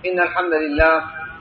إن الحمد لله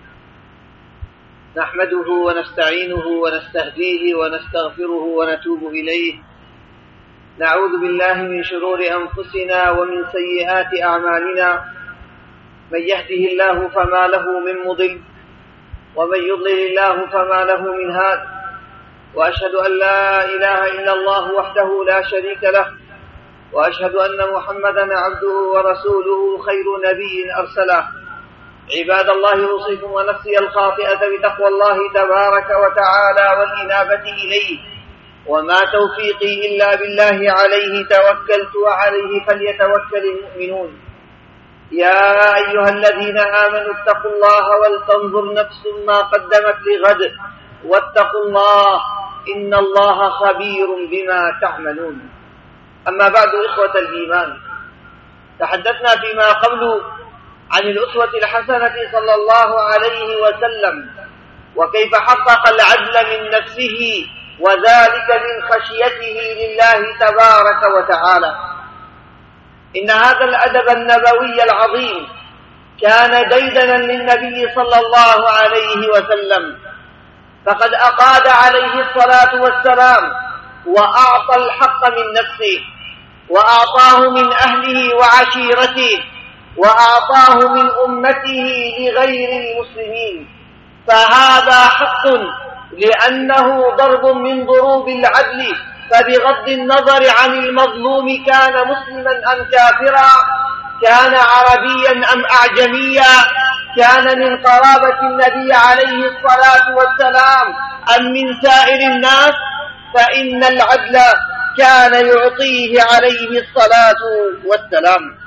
نحمده ونستعينه ونستهديه ونستغفره ونتوب إليه. نعوذ بالله من شرور أنفسنا ومن سيئات أعمالنا، من يهده الله فما له من مضل، ومن يضلل الله فما له من هاد. وأشهد أن لا إله إلا الله وحده لا شريك له، وأشهد أن محمدا عبده ورسوله خير نبي أرسله. عباد الله، أوصيكم ونفسي الخاطئة بتقوى الله تبارك وتعالى والإنابة إليه، وما توفيقي إلا بالله، عليه توكلت وعليه فليتوكل المؤمنون. يا أيها الذين آمنوا اتقوا الله ولتنظر نفس ما قدمت لغد، واتقوا الله إن الله خبير بما تعملون. أما بعد، إخوة الإيمان، تحدثنا فيما قبل عن الأسوة الحسنة صلى الله عليه وسلم، وكيف حقق العدل من نفسه، وذلك من خشيته لله تبارك وتعالى. إن هذا الأدب النبوي العظيم كان ديدنا للنبي صلى الله عليه وسلم، فقد أقاد عليه الصلاة والسلام وأعطى الحق من نفسه، وأعطاه من أهله وعشيرته، وأعطاه من أمته لغير المسلمين. فهذا حق لأنه ضرب من ضروب العدل، فبغض النظر عن المظلوم كان مسلما أم كافرا، كان عربيا أم أعجميا، كان من قرابة النبي عليه الصلاة والسلام أم من سائر الناس، فإن العدل كان يعطيه عليه الصلاة والسلام.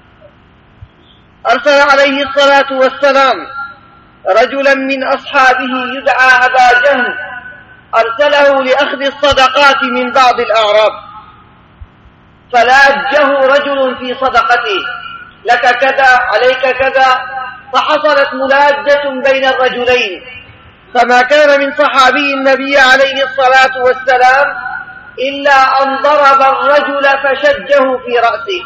أرسل عليه الصلاة والسلام رجلا من أصحابه يدعى أبا جهل، أرسله لأخذ الصدقات من بعض الأعراب، فلاجه رجل في صدقته: لك كذا، عليك كذا. فحصلت ملاجة بين الرجلين، فما كان من صحابي النبي عليه الصلاة والسلام إلا أن ضرب الرجل فشجه في رأسه.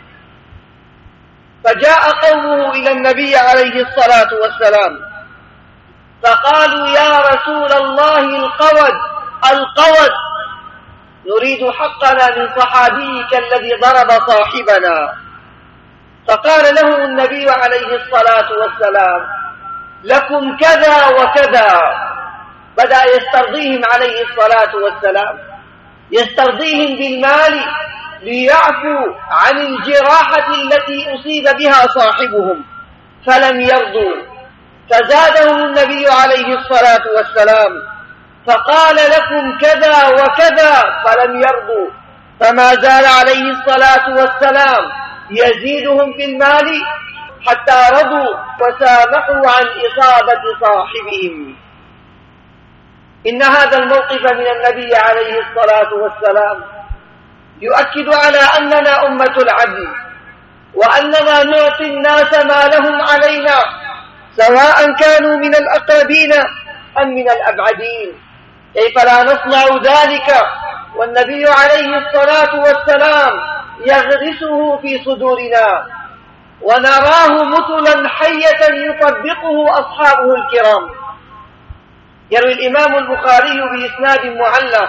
فجاء قومه إلى النبي عليه الصلاة والسلام فقالوا: يا رسول الله، القود، نريد حقنا من صحابيك الذي ضرب صاحبنا. فقال له النبي عليه الصلاة والسلام: لكم كذا وكذا. بدأ يسترضيهم عليه الصلاة والسلام، يسترضيهم بالمال ليعفوا عن الجراحة التي أصيب بها صاحبهم، فلم يرضوا. فزادهم النبي عليه الصلاة والسلام فقال: لكم كذا وكذا، فلم يرضوا. فما زال عليه الصلاة والسلام يزيدهم في المال حتى رضوا وسامحوا عن إصابة صاحبهم. إن هذا الموقف من النبي عليه الصلاة والسلام يؤكد على أننا أمة العدل، وأننا نعطي الناس ما لهم علينا، سواء كانوا من الأقربين أم من الأبعدين. كيف لا نصنع ذلك والنبي عليه الصلاة والسلام يغرسه في صدورنا، ونراه مثلا حية يطبقه أصحابه الكرام. يروي الإمام البخاري بإسناد معلق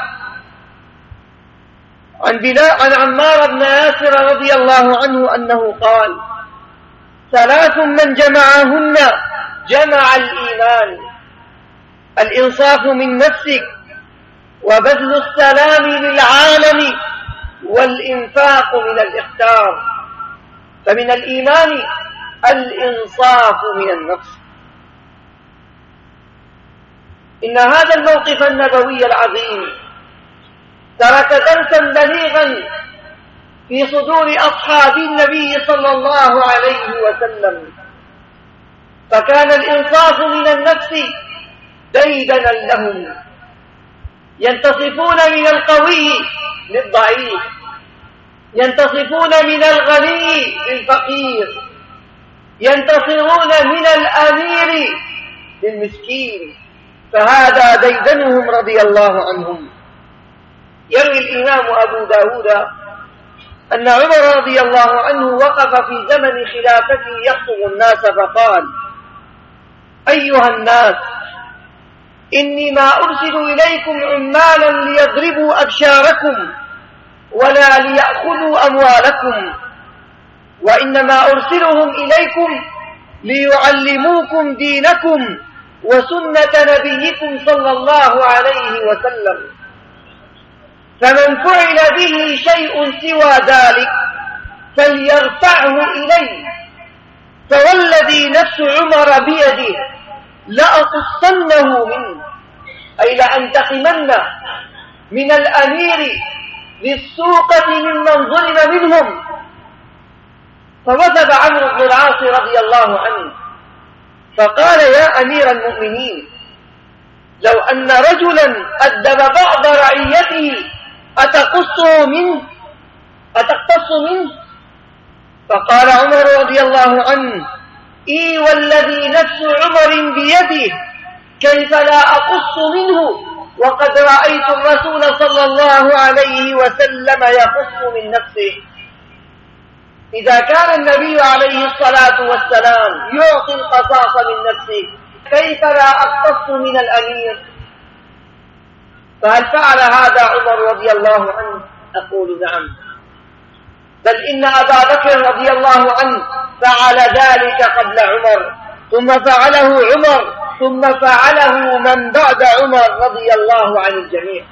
عن عمار بن ياسر رضي الله عنه أنه قال: 3 من جمعهن جمع الإيمان: الإنصاف من نفسك، وبذل السلام للعالم، والإنفاق من الإختار. فمن الإيمان الإنصاف من النفس. إن هذا الموقف النبوي العظيم ترك درسا بليغا في صدور أصحاب النبي صلى الله عليه وسلم، فكان الإنصاف من النفس ديدنا لهم، ينتصفون من القوي للضعيف، ينتصفون من الغني للفقير، ينتصرون من الأمير للمسكين. فهذا ديدنهم رضي الله عنهم. يروي الإمام أبو داود أن عمر رضي الله عنه وقف في زمن خلافته يخطب الناس فقال: أيها الناس، إني ما أرسل إليكم عمالا ليضربوا أبشاركم ولا ليأخذوا أموالكم، وإنما أرسلهم إليكم ليعلموكم دينكم وسنة نبيكم صلى الله عليه وسلم، فمن فعل به شيء سوى ذلك فليرفعه إلي، فوالذي نفس عمر بيده لأقصنه منه، أي لأنتقمن من الأمير للسوقة ممن ظلم منهم. فوثب عمرو بن العاص رضي الله عنه فقال: يا أمير المؤمنين، لو أن رجلا أدب بعض رعيته أتقص منه؟ فقال عمر رضي الله عنه: إي والذي نفس عمر بيده، كيف لا أقص منه وقد رأيت الرسول صلى الله عليه وسلم يقص من نفسه. إذا كان النبي عليه الصلاة والسلام يعطي القصاص من نفسه، كيف لا أقتص من الأمير؟ فهل فعل هذا عمر رضي الله عنه؟ أقول نعم، بل إن أبا بكر رضي الله عنه فعل ذلك قبل عمر، ثم فعله عمر، ثم فعله من بعد عمر رضي الله عن الجميع.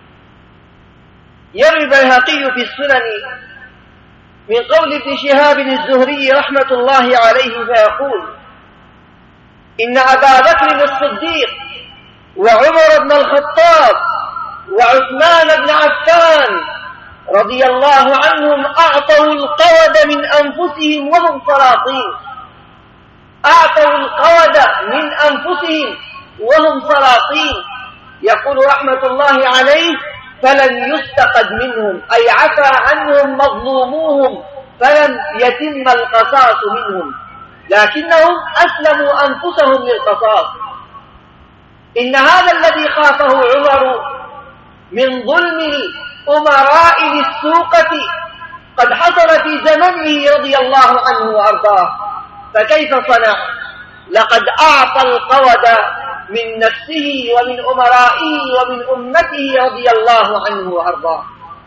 يروي البيهقي في السنن من قول ابن شهاب الزهري رحمة الله عليه فيقول: إن أبا بكر الصديق وعمر بن الخطاب وعثمان بن عفان رضي الله عنهم أعطوا القود من أنفسهم وهم سلاطين، أعطوا القود من أنفسهم وهم سلاطين. يقول رحمة الله عليه: فلم يستقد منهم، أي عفى عنهم مظلوموهم فلم يتم القصاص منهم، لكنهم أسلموا أنفسهم للقصاص. إن هذا الذي خافه عمر من ظلم الأمراء للسوقة قد حصل في زمنه رضي الله عنه وأرضاه، فكيف صنع؟ لقد أعطى القود من نفسه ومن أمرائه ومن أمته رضي الله عنه وأرضاه.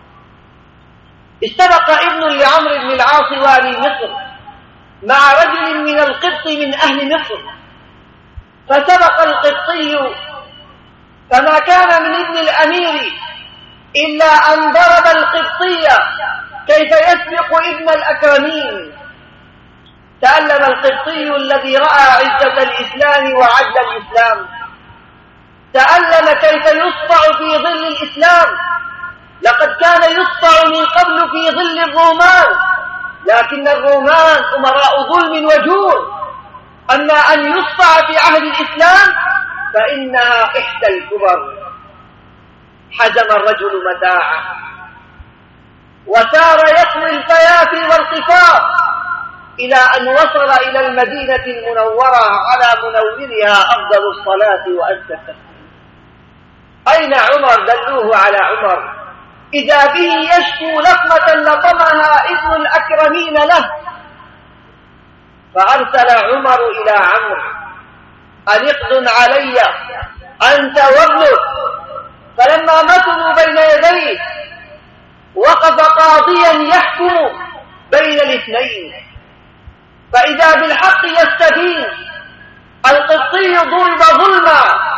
استبق ابن لعمرو بن العاص والي مصر مع رجل من القبط من أهل مصر، فسبق القبطي، فما كان من ابن الأمير إلا أن ضرب القبطي كيف يسبق ابن الأكرمين. تألم القبطي الذي رأى عزة الإسلام وعدل الإسلام، تألم كيف يصطع في ظل الإسلام. لقد كان يصطع من قبل في ظل الرومان، لكن الرومان أمراء ظلم وجور، أما أن يصطع في عهد الإسلام فإنها إحدى الكبر. حزم الرجل متاعه وسار يطوي الفيافي والقفار إلى أن وصل إلى المدينة المنورة على منورها أفضل الصلاة وأزكى التسليم. أين عمر؟ دلوه على عمر، إذا به يشكو لطمة لطمها ابن الأكرمين له. فأرسل عمر إلى عمرو: أن اقدم علي أنت وابنك. فلما مثلوا بين يديه وقف قاضيا يحكم بين الاثنين، فإذا بالحق يستبين. القبطي ضرب ظلما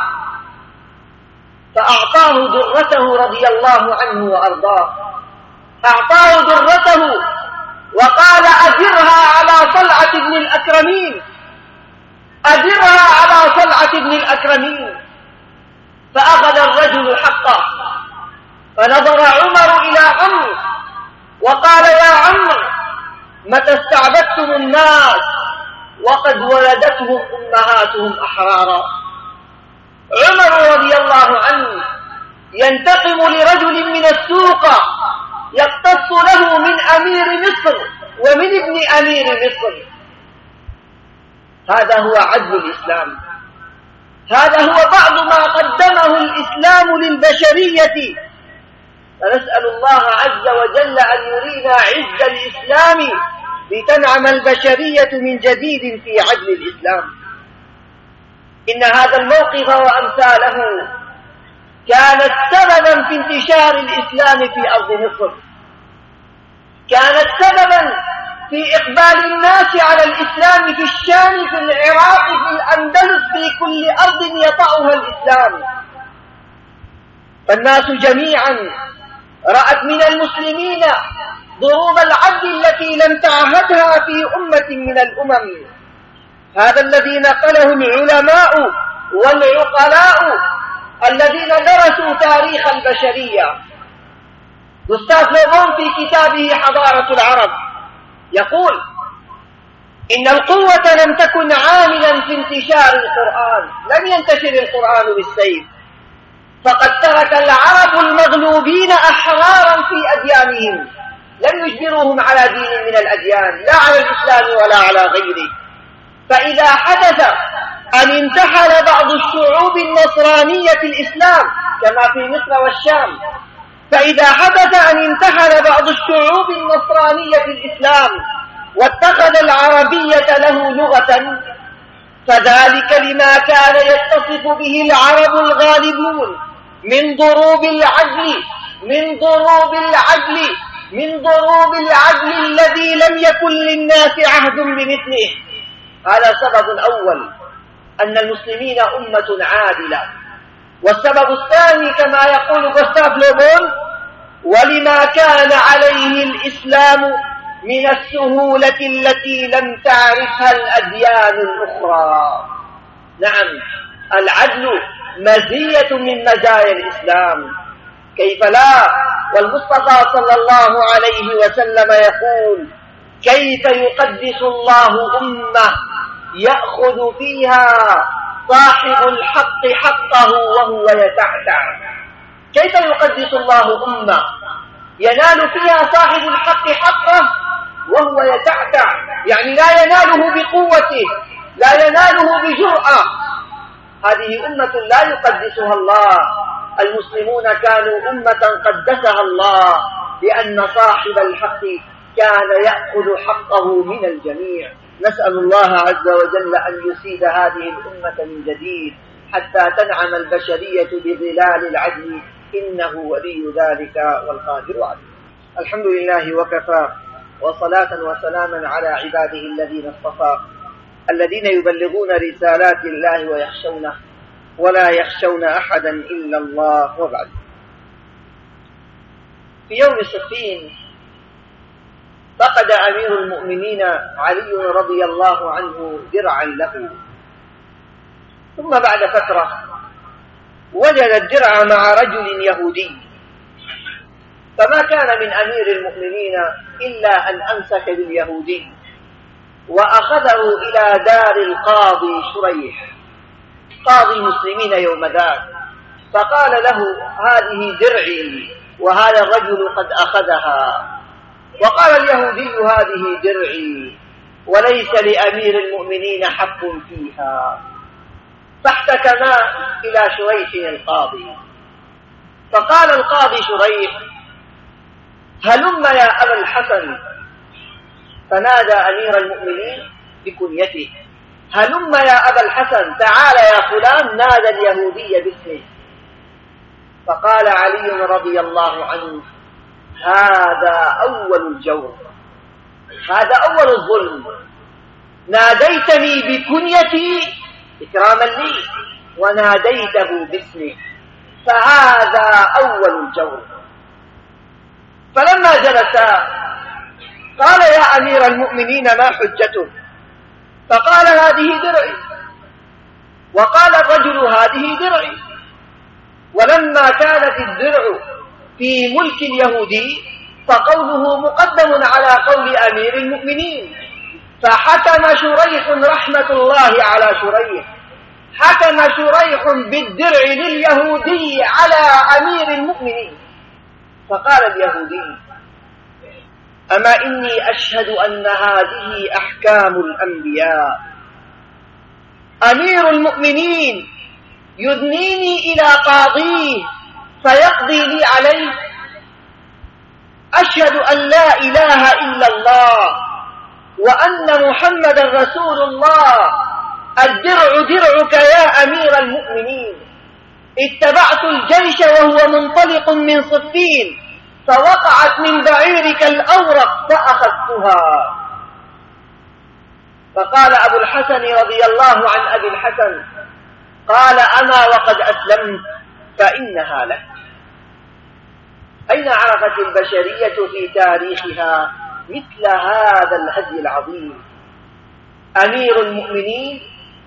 فأعطاه درته رضي الله عنه وأرضاه، أعطاه درته وقال: أجرها على صلعة ابن الأكرمين، أجرها على صلعة ابن الأكرمين. فأخذ الرجل حقه، فنظر عمر إلى عمرو وقال: يا عمرو، متى استعبدتم الناس وقد ولدتهم أمهاتهم أحرارا؟ عمر رضي الله عنه ينتقم لرجل من السوق يقتص له من أمير مصر ومن ابن أمير مصر. هذا هو عدل الإسلام، هذا هو بعض ما قدمه الإسلام للبشرية. فنسأل الله عز وجل أن يرينا عز الإسلام لتنعم البشرية من جديد في عدل الإسلام. إن هذا الموقف وأمثاله كانت سببا في انتشار الإسلام في أرض مصر، كانت سببا في إقبال الناس على الإسلام في الشام، في العراق، في الأندلس، في كل أرض يطأها الإسلام. فالناس جميعا رأت من المسلمين ضروب العدل التي لم تعهدها في أمة من الأمم. هذا الذي نقله العلماء والعقلاء الذين درسوا تاريخ البشرية. غوستاف لو بون في كتابه حضارة العرب يقول إن القوة لم تكن عاملا في انتشار القرآن، لم ينتشر القرآن بالسيف، فقد ترك العرب المغلوبين أحرارا في أديانهم، لم يجبروهم على دين من الأديان، لا على الإسلام ولا على غيره. فإذا حدث أن انتحل بعض الشعوب النصرانية الإسلام كما في مصر والشام، فإذا حدث أن انتحل بعض الشعوب النصرانية الإسلام واتخذ العربية له لغة، فذلك لما كان يتصف به العرب الغالبون من ضروب العدل، من ضروب العدل الذي لم يكن للناس عهد بمثله. هذا سبب أول، أن المسلمين أمة عادلة. والسبب الثاني كما يقول غوستاف لو بون: ولما كان عليه الإسلام من السهولة التي لم تعرفها الأديان الأخرى. نعم، العدل مزية من مزايا الإسلام، كيف لا؟ والمصطفى صلى الله عليه وسلم يقول: كيف يقدس الله أمة يأخذ فيها صاحب الحق حقه وهو يتعتع. كيف يقدس الله أمة ينال فيها صاحب الحق حقه وهو يتعتع، يعني لا يناله بقوته، لا يناله بجرأة. هذه أمة لا يقدسها الله. المسلمون كانوا أمة قدسها الله، لأن صاحب الحق كان يأخذ حقه من الجميع. نسأل الله عز وجل أن يسيد هذه الأمة من جديد حتى تنعم البشرية بظلال العدل، إنه ولي ذلك والقادر عليه. الحمد لله وكفى، وصلاة وسلاما على عباده الذين اصطفى، الذين يبلغون رسالات الله ويخشونه ولا يخشون أحدا إلا الله. وبعد، في يوم صفين فقد أمير المؤمنين علي رضي الله عنه درعا له، ثم بعد فترة وجد الدرع مع رجل يهودي، فما كان من أمير المؤمنين إلا أن أمسك باليهودي وأخذه إلى دار القاضي شريح قاضي المسلمين يوم ذاك، فقال له: هذه درعي وهذا الرجل قد أخذها. وقال اليهودي: هذه درعي وليس لأمير المؤمنين حق فيها. فاحتكما إلى شريح القاضي، فقال القاضي شريح: هلم يا أبا الحسن. فنادى أمير المؤمنين بكنيته: هلم يا أبا الحسن، تعال يا فلان. نادى اليهودي باسمه، فقال علي رضي الله عنه: هذا أول الجور، هذا أول الظلم. ناديتني بكنيتي إكراما لي وناديته باسمه، فهذا أول الجور. فلما جلسا قال: يا أمير المؤمنين ما حجته؟ فقال: هذه درعي. وقال الرجل: هذه درعي. ولما كانت الدرع في ملك اليهودي فقوله مقدم على قول أمير المؤمنين، فحكم شريح رحمة الله على شريح، حكم شريح بالدرع لليهودي على أمير المؤمنين. فقال اليهودي: أما إني أشهد أن هذه أحكام الأنبياء، أمير المؤمنين يدنيني إلى قاضيه فيقضي لي عليه. أشهد أن لا إله إلا الله وأن محمدا رسول الله. الدرع درعك يا أمير المؤمنين اتبعت الجيش وهو منطلق من صفين فوقعت من بعيرك الأورق فأخذتها. فقال أبو الحسن رضي الله عن أبي الحسن قال أما وقد أسلمت فإنها لك. أين عرفت البشرية في تاريخها مثل هذا الهدي العظيم؟ أمير المؤمنين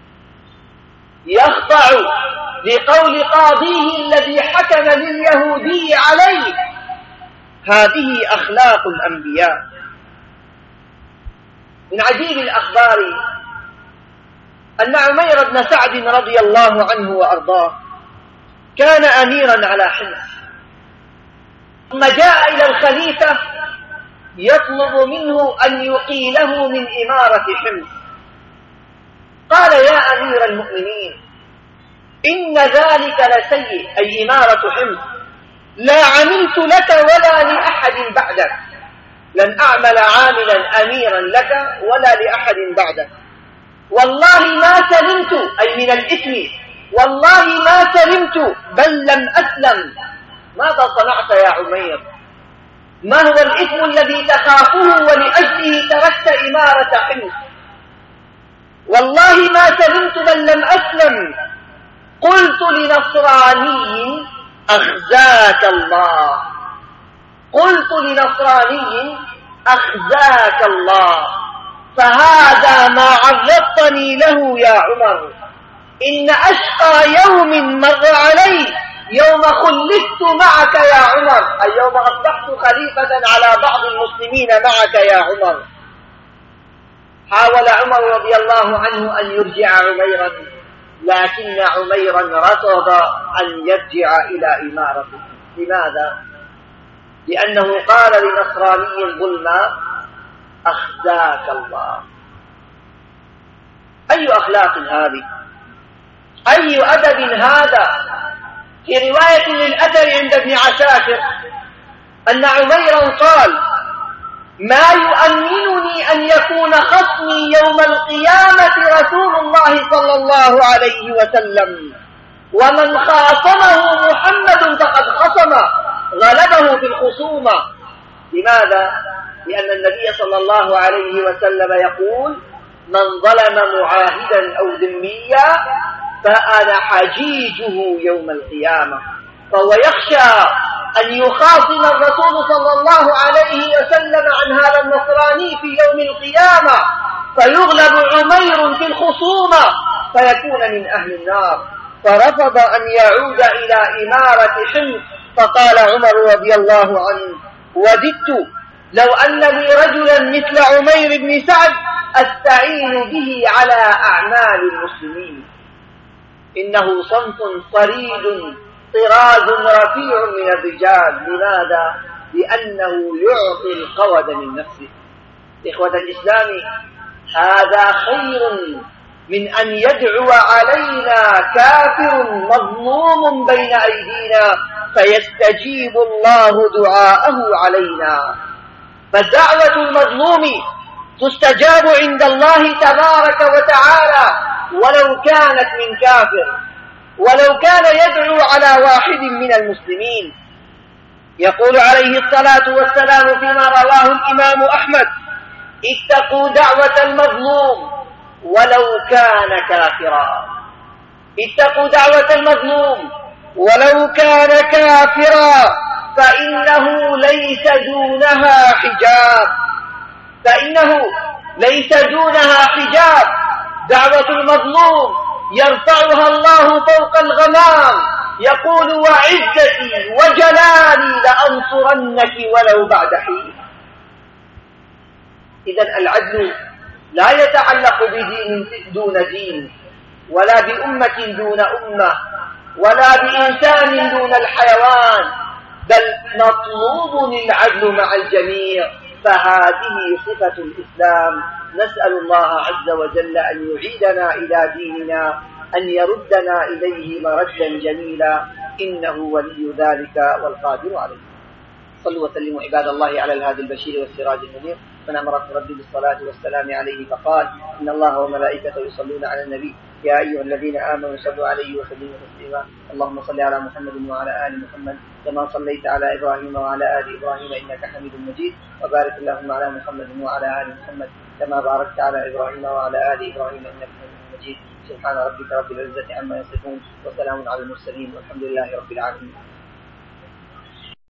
يخضع لقول قاضيه الذي حكم لليهودي عليه. هذه أخلاق الأنبياء. من عجيب الأخبار أن عمير بن سعد رضي الله عنه وأرضاه كان أميرا على حمص، ثم جاء إلى الخليفة يطلب منه أن يقيله من إمارة حمص. قال يا أمير المؤمنين إن ذلك لسيء، أي إمارة حمص، لا عملت لك ولا لأحد بعدك، لن أعمل عاملا أميرا لك ولا لأحد بعدك، والله ما سلمت، أي من الإثم، والله ما سلمت بل لم أسلم. ماذا صنعت يا عمير؟ ما هو الإثم الذي تخافه ولأجله تركت إمارة حمص؟ والله ما سلمت بل لم أسلم. قلت لنصراني أخزاك الله، قلت لنصراني أخزاك الله، فهذا ما عرضتني له يا عمر. إن أشقى يوم مر علي يوم خلفت معك يا عمر، أي يوم أصبحت خليفة على بعض المسلمين معك يا عمر. حاول عمر رضي الله عنه أن يرجع عميرا، لكن عميرا رفض أن يرجع إلى إمارته. لماذا؟ لأنه قال لنصراني ظلما أخزاك الله. أي أخلاق هذه؟ أي أدب هذا؟ في رواية للأثر عند ابن عساكر أن عميرا قال ما يؤمنني أن يكون خصمي يوم القيامة رسول الله صلى الله عليه وسلم، ومن خاصمه محمد فقد خصم، غلبه في الخصومة. لماذا؟ لأن النبي صلى الله عليه وسلم يقول من ظلم معاهدا أو ذميا فأنا حجيجه يوم القيامة. فهو يخشى أن يخاصم الرسول صلى الله عليه وسلم عن هذا النصراني في يوم القيامة فيغلب عمير في الخصومة فيكون من أهل النار. فرفض أن يعود إلى إمارة حمص. فقال عمر رضي الله عنه وددت لو أن لي رجلا مثل عمير بن سعد أستعين به على أعمال المسلمين. إنه صنف صريد طراز رفيع من الرجال. لماذا؟ لأنه يعطي القود من نفسه. إخوة الإسلام، هذا خير من أن يدعو علينا كافر مظلوم بين أيدينا فيستجيب الله دعاءه علينا. فالدعوة المظلوم تستجاب عند الله تبارك وتعالى ولو كانت من كافر، ولو كان يدعو على واحد من المسلمين. يقول عليه الصلاة والسلام فيما رواه الإمام أحمد اتقوا دعوة المظلوم ولو كان كافرا. اتقوا دعوة المظلوم ولو كان كافرا فإنه ليس دونها حجاب، فإنه ليس دونها حجاب. دعوة المظلوم يرفعها الله فوق الغمام، يقول وعزتي وجلالي لأنصرنك ولو بعد حين. إذن العدل لا يتعلق بدين دون دين، ولا بأمة دون أمة، ولا بإنسان دون الحيوان، بل مطلوب العدل مع الجميع. فهذه صفة الإسلام. نسأل الله عز وجل أن يعيدنا إلى ديننا، أن يردنا إليه مردا جميلا، إنه ولي ذلك والقادر عليه. صلوا وسلموا عباد الله على الهادي البشير والسراج المنير. من أمر في ربه بالصلاة والسلام عليه فقال: إن الله وملائكته يصلون على النبي يا أيها الذين آمنوا صلوا عليه وسلموا تسليما. اللهم صل على محمد وعلى آل محمد كما صليت على إبراهيم وعلى آل إبراهيم إنك حميد مجيد، وبارك اللهم على محمد وعلى آل محمد كما باركت على إبراهيم وعلى آل إبراهيم إنك حميد مجيد. سبحان ربك رب العزة عما يصفون وسلام على المرسلين والحمد لله رب العالمين.